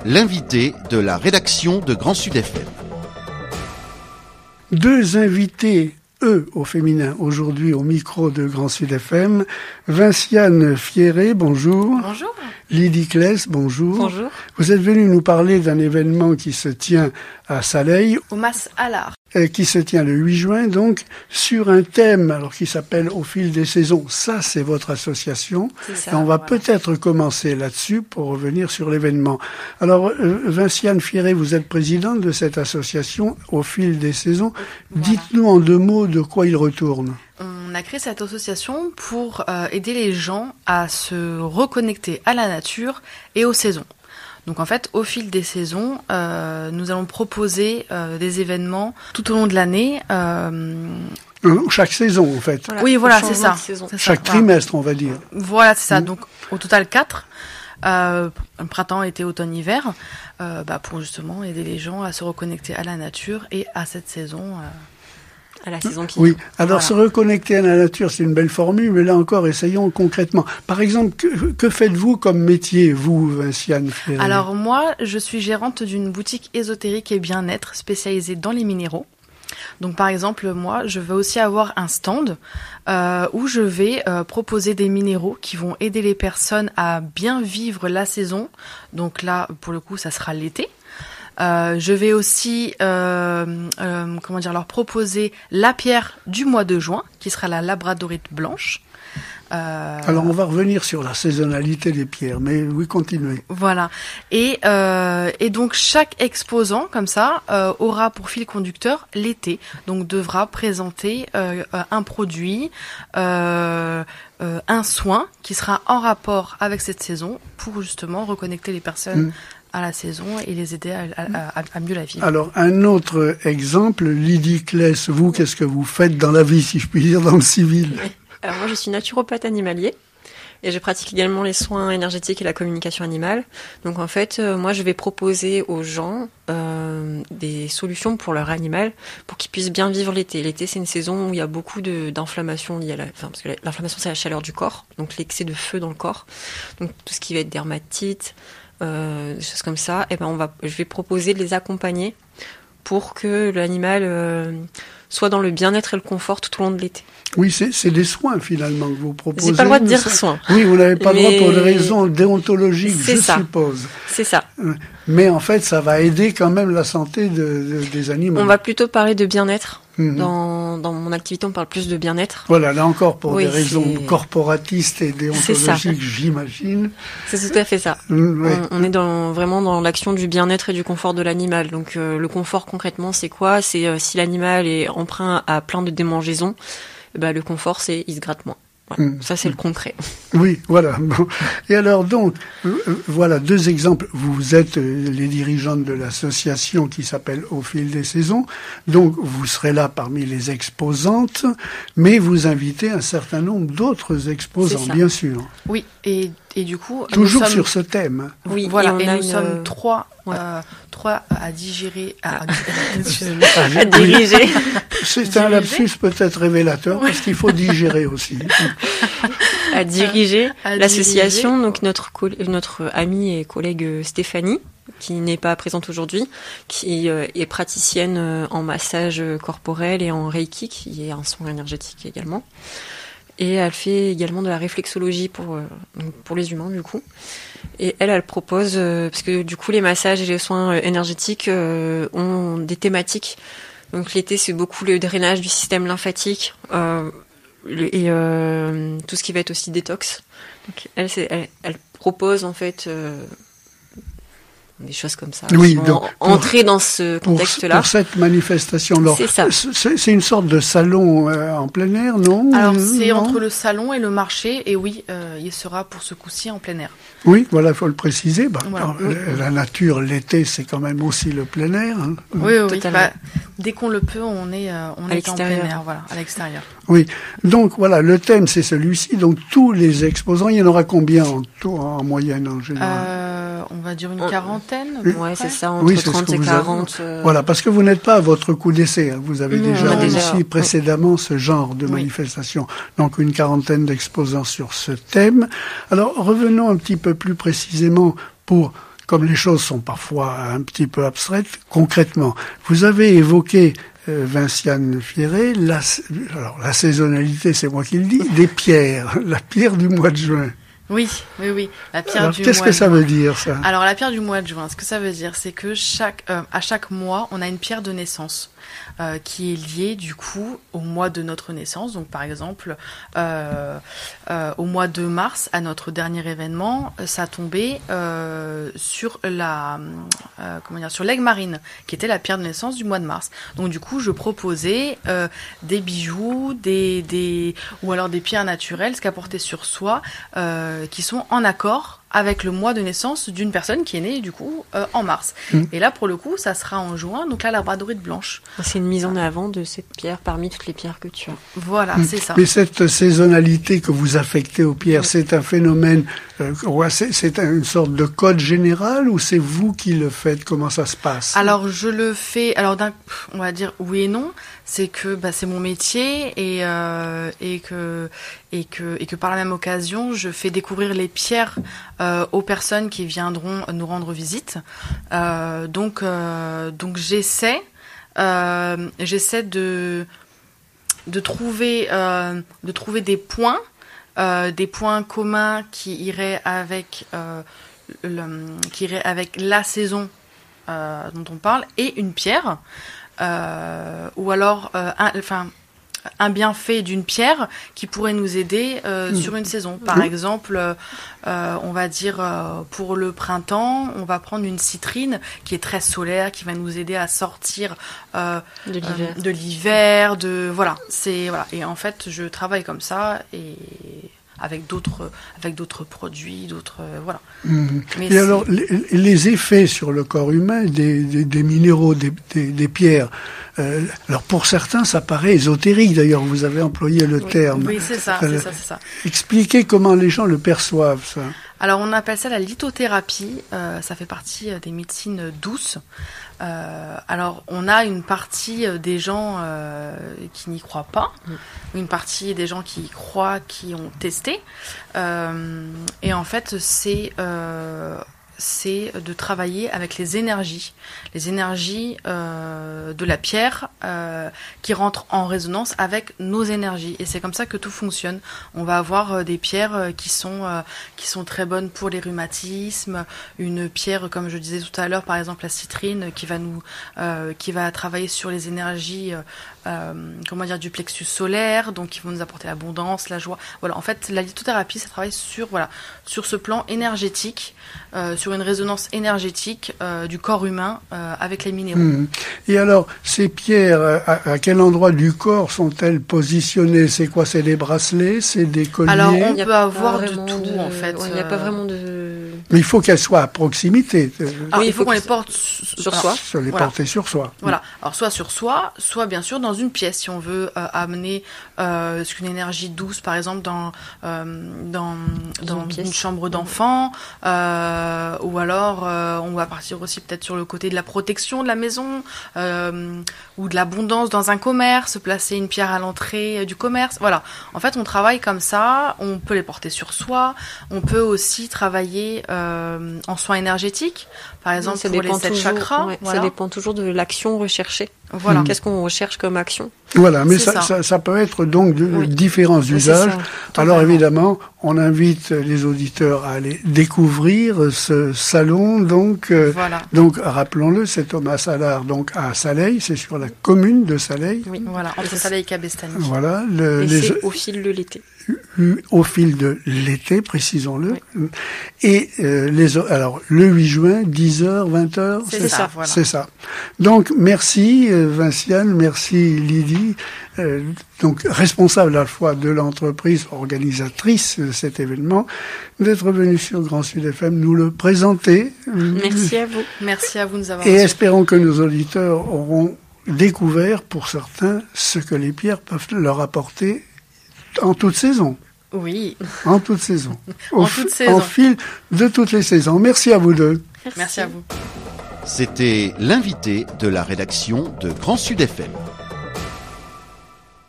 l'invité de la rédaction de Grand Sud FM. Deux invités, eux, au féminin, aujourd'hui au micro de Grand Sud FM. Vinciane Fierret, bonjour. Bonjour. Lydie Kless, bonjour. Bonjour. Vous êtes venue nous parler d'un événement qui se tient à Saleil. Au Mas Allard. Qui se tient le 8 juin, donc, sur un thème alors qui s'appelle « Au fil des saisons ». Ça, c'est votre association. C'est ça, et on va peut-être commencer là-dessus pour revenir sur l'événement. Alors, Vinciane Fierret, vous êtes présidente de cette association « Au fil des saisons ». Voilà. Dites-nous en deux mots de quoi il retourne. On a créé cette association pour aider les gens à se reconnecter à la nature et aux saisons. Donc en fait, au fil des saisons, nous allons proposer des événements tout au long de l'année. Chaque saison, en fait. Voilà, oui, voilà, c'est ça. Chaque trimestre, on va dire. Voilà, c'est ça. Donc au total 4. Printemps, été, automne, hiver. Pour justement aider les gens à se reconnecter à la nature et à cette saison. À la saison qui... Oui, alors se reconnecter à la nature, c'est une belle formule, mais là encore, essayons concrètement. Par exemple, que faites-vous comme métier, vous, Vinciane Fierret ? Alors moi, je suis gérante d'une boutique ésotérique et bien-être spécialisée dans les minéraux. Donc par exemple, moi, je vais aussi avoir un stand où je vais proposer des minéraux qui vont aider les personnes à bien vivre la saison. Donc là, pour le coup, ça sera l'été. Je vais aussi leur proposer la pierre du mois de juin, qui sera la labradorite blanche. Alors on va revenir sur la saisonnalité des pierres, mais oui, continuez. Voilà. Et donc chaque exposant, comme ça, aura pour fil conducteur l'été. Donc devra présenter un produit, un soin qui sera en rapport avec cette saison pour justement reconnecter les personnes à la saison et les aider à mieux la vivre. Alors, un autre exemple, Lydie Kless, vous, qu'est-ce que vous faites dans la vie, si je puis dire, dans le civil ? Alors moi, je suis naturopathe animalier et je pratique également les soins énergétiques et la communication animale. Donc en fait, moi, je vais proposer aux gens des solutions pour leur animal pour qu'ils puissent bien vivre l'été. L'été, c'est une saison où il y a beaucoup d'inflammation liée à parce que l'inflammation, c'est la chaleur du corps, donc l'excès de feu dans le corps. Donc tout ce qui va être dermatite, des choses comme ça, je vais proposer de les accompagner pour que l'animal soit dans le bien-être et le confort tout au long de l'été. Oui, c'est des soins finalement que vous proposez. J'ai pas le droit de dire soins. Oui, vous n'avez pas le droit pour des raisons déontologiques, je suppose. C'est ça. Mais en fait, ça va aider quand même la santé des animaux. On va plutôt parler de bien-être. Dans mon activité, on parle plus de bien-être. Voilà, là encore, pour des raisons corporatistes et déontologiques, j'imagine. C'est tout à fait ça. On est vraiment dans l'action du bien-être et du confort de l'animal. Donc le confort, concrètement, c'est quoi ? C'est si l'animal est emprunt à plein de démangeaisons, le confort, c'est il se gratte moins. Voilà. Ça, c'est le concret. Oui, voilà. Bon. Et alors donc, voilà deux exemples. Vous êtes les dirigeantes de l'association qui s'appelle Au fil des saisons. Donc, vous serez là parmi les exposantes, mais vous invitez un certain nombre d'autres exposants, bien sûr. Oui, et du coup... Toujours sur ce thème. Oui, voilà, et nous sommes trois à digérer... À diriger. C'est un lapsus peut-être révélateur, parce qu'il faut digérer aussi. À diriger l'association, donc notre amie et collègue Stéphanie, qui n'est pas présente aujourd'hui, qui est praticienne en massage corporel et en Reiki, qui est un soin énergétique également. Et elle fait également de la réflexologie pour les humains, du coup. Et elle propose, parce que du coup les massages et les soins énergétiques ont des thématiques. Donc l'été, c'est beaucoup le drainage du système lymphatique et tout ce qui va être aussi détox. Donc elle propose en fait des choses comme ça. Oui, donc entrer dans ce contexte-là. Pour cette manifestation, alors, c'est ça. C'est une sorte de salon en plein air, non ? Alors c'est entre le salon et le marché, et oui, il sera pour ce coup-ci en plein air. Oui, voilà, il faut le préciser. Voilà. La nature, l'été, c'est quand même aussi le plein air. Hein. Oui. Dès qu'on le peut, on est en plein air, voilà, à l'extérieur. Oui, donc voilà, le thème c'est celui-ci. Donc tous les exposants, il y en aura combien en moyenne en général ? On va dire une quarantaine. Ouais, c'est ça, entre 30 et 40. Voilà, parce que vous n'êtes pas à votre coup d'essai. Hein. Vous avez déjà réussi précédemment ce genre de manifestation. Donc une quarantaine d'exposants sur ce thème. Alors revenons un petit peu plus précisément pour comme les choses sont parfois un petit peu abstraites, concrètement, vous avez évoqué Vinciane Fierret, la saisonnalité, c'est moi qui le dis, des pierres, la pierre du mois de juin. Oui, la pierre du mois. Qu'est-ce que ça veut dire, ça? Alors, la pierre du mois de juin, ce que ça veut dire, c'est que à chaque mois, on a une pierre de naissance qui est liée, du coup, au mois de notre naissance. Donc, par exemple, au mois de mars, à notre dernier événement, ça tombait sur sur l'aigle marine, qui était la pierre de naissance du mois de mars. Donc, du coup, je proposais des bijoux, ou alors des pierres naturelles, ce qu'à porter sur soi, qui sont en accord avec le mois de naissance d'une personne qui est née, du coup, en mars. Et là, pour le coup, ça sera en juin, donc là, la labradorite blanche. C'est une mise en avant de cette pierre parmi toutes les pierres que tu as. Voilà, c'est ça. Mais cette saisonnalité que vous affectez aux pierres, c'est un phénomène, c'est une sorte de code général, ou c'est vous qui le faites? Comment ça se passe? Alors, je le fais, on va dire oui et non. C'est que c'est mon métier et que par la même occasion, je fais découvrir les pierres aux personnes qui viendront nous rendre visite. Donc j'essaie de trouver des points communs qui iraient avec la saison dont on parle, et une pierre. Ou alors un bienfait d'une pierre qui pourrait nous aider sur une saison. Par exemple, on va dire pour le printemps, on va prendre une citrine qui est très solaire, qui va nous aider à sortir de l'hiver, voilà. Et en fait, je travaille comme ça et avec d'autres produits, voilà. Mais et alors, les effets sur le corps humain des minéraux, des pierres, alors pour certains, ça paraît ésotérique, d'ailleurs, vous avez employé le terme. Oui, c'est ça. Expliquez comment les gens le perçoivent, ça. Alors, on appelle ça la lithothérapie, ça fait partie des médecines douces. Alors, on a une partie des gens qui n'y croient pas, une partie des gens qui y croient, qui ont testé. Et en fait, c'est de travailler avec les énergies de la pierre qui rentrent en résonance avec nos énergies. Et c'est comme ça que tout fonctionne. On va avoir des pierres qui sont très bonnes pour les rhumatismes. Une pierre, comme je disais tout à l'heure, par exemple la citrine, qui va travailler sur les énergies du plexus solaire, donc qui vont nous apporter l'abondance, la joie. Voilà, en fait, la lithothérapie, ça travaille sur ce plan énergétique, sur une résonance énergétique du corps humain avec les minéraux. Et alors, ces pierres, à quel endroit du corps sont-elles positionnées? C'est quoi? C'est des bracelets? C'est des colliers? Alors, on peut avoir de tout, en fait. Il n'y a pas vraiment de... Mais il faut qu'elles soient à proximité. Oui, il faut qu'on les porte sur soi. Porter sur soi. Voilà. Alors, soit sur soi, soit bien sûr dans une pièce, si on veut amener une énergie douce, par exemple, dans une chambre d'enfant, ou alors on va partir aussi peut-être sur le côté de la protection de la maison, ou de l'abondance dans un commerce, placer une pierre à l'entrée du commerce. Voilà. En fait, on travaille comme ça, on peut les porter sur soi, on peut aussi travailler en soins énergétiques, par exemple pour les 7 chakras. Ça dépend toujours de l'action recherchée. Voilà. Qu'est-ce qu'on recherche comme action? Voilà, mais ça peut être donc de différents usages. Alors évidemment, on invite les auditeurs à aller découvrir ce salon. Donc rappelons-le, c'est Thomas Allard, donc à Saleil, c'est sur la commune de Saleil. Oui, voilà, entre Saleil et Cabestany. Voilà, c'est au fil de l'été. Au fil de l'été, précisons-le. Oui. Et alors le 8 juin, 10h, 20h, c'est ça. Voilà. C'est ça. Donc merci Vinciane, merci Lydie, donc responsable à la fois de l'entreprise organisatrice de cet événement, d'être venue sur Grand Sud FM nous le présenter. Merci à vous. Merci à vous de nous avoir reçus. Et espérons que nos auditeurs auront découvert pour certains ce que les pierres peuvent leur apporter en toute saison. Oui. En toute saison. En toute saison. Au fil de toutes les saisons. Merci à vous deux. Merci à vous. C'était l'invité de la rédaction de Grand Sud FM.